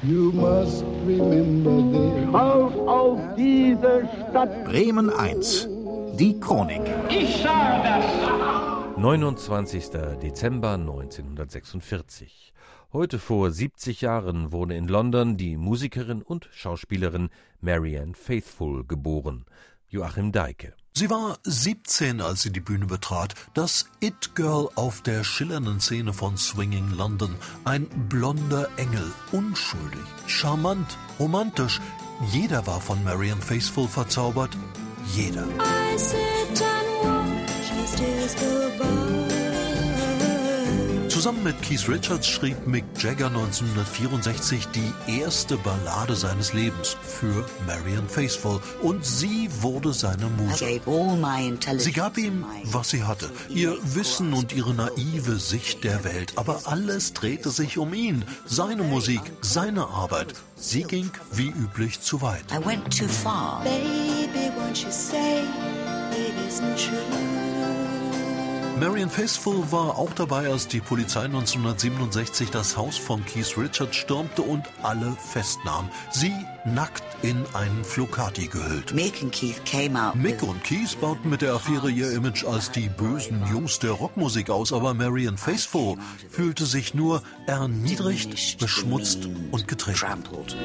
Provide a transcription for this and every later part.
You must remember this. Auf diese Stadt! Bremen 1, die Chronik. Ich sage das! 29. Dezember 1946. Heute vor 70 Jahren wurde in London die Musikerin und Schauspielerin Marianne Faithfull geboren. Joachim Deike. Sie war 17, als sie die Bühne betrat. Das It-Girl auf der schillernden Szene von Swinging London. Ein blonder Engel, unschuldig, charmant, romantisch. Jeder war von Marianne Faithfull verzaubert. Jeder. I sit and watch as tears go by. Zusammen mit Keith Richards schrieb Mick Jagger 1964 die erste Ballade seines Lebens für Marianne Faithfull. Und sie wurde seine Muse. Sie gab ihm, was sie hatte, ihr Wissen und ihre naive Sicht der Welt. Aber alles drehte sich um ihn, seine Musik, seine Arbeit. Sie ging wie üblich zu weit. I went too far. Baby, won't you say it isn't true? Marianne Faithfull war auch dabei, als die Polizei 1967 das Haus von Keith Richards stürmte und alle festnahm. Sie nackt in einen Flocati gehüllt. Mick und Keith bauten mit der Affäre ihr Image als die bösen Jungs der Rockmusik aus, aber Marianne Faithfull fühlte sich nur erniedrigt, beschmutzt und getreten.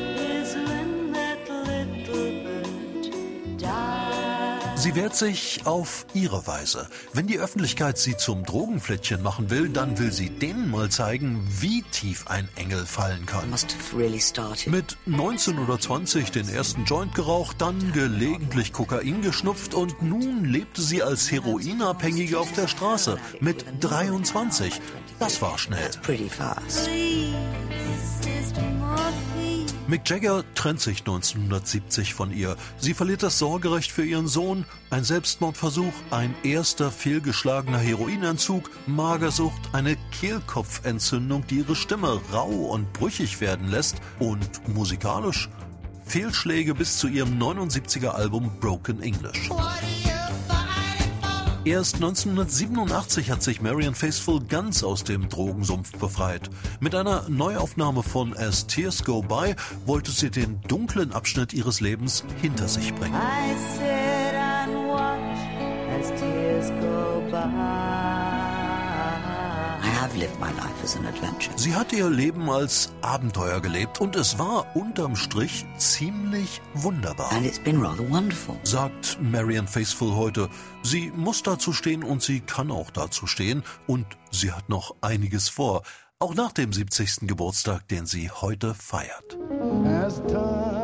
Sie wehrt sich auf ihre Weise. Wenn die Öffentlichkeit sie zum Drogenflittchen machen will, dann will sie denen mal zeigen, wie tief ein Engel fallen kann. Mit 19 oder 20 den ersten Joint geraucht, dann gelegentlich Kokain geschnupft und nun lebte sie als Heroinabhängige auf der Straße. Mit 23. Das war schnell. Mick Jagger trennt sich 1970 von ihr. Sie verliert das Sorgerecht für ihren Sohn, ein Selbstmordversuch, ein erster fehlgeschlagener Heroinentzug, Magersucht, eine Kehlkopfentzündung, die ihre Stimme rau und brüchig werden lässt und musikalisch Fehlschläge bis zu ihrem 79er Album Broken English. Erst 1987 hat sich Marianne Faithfull ganz aus dem Drogensumpf befreit. Mit einer Neuaufnahme von As Tears Go By wollte sie den dunklen Abschnitt ihres Lebens hinter sich bringen. I sit and watch as tears go by. I have lived my life as an adventure. Sie hat ihr Leben als Abenteuer gelebt und es war unterm Strich ziemlich wunderbar. And it's been rather wonderful. Sagt Marianne Faithfull heute. Sie muss dazu stehen und sie kann auch dazu stehen und sie hat noch einiges vor. Auch nach dem 70. Geburtstag, den sie heute feiert. As time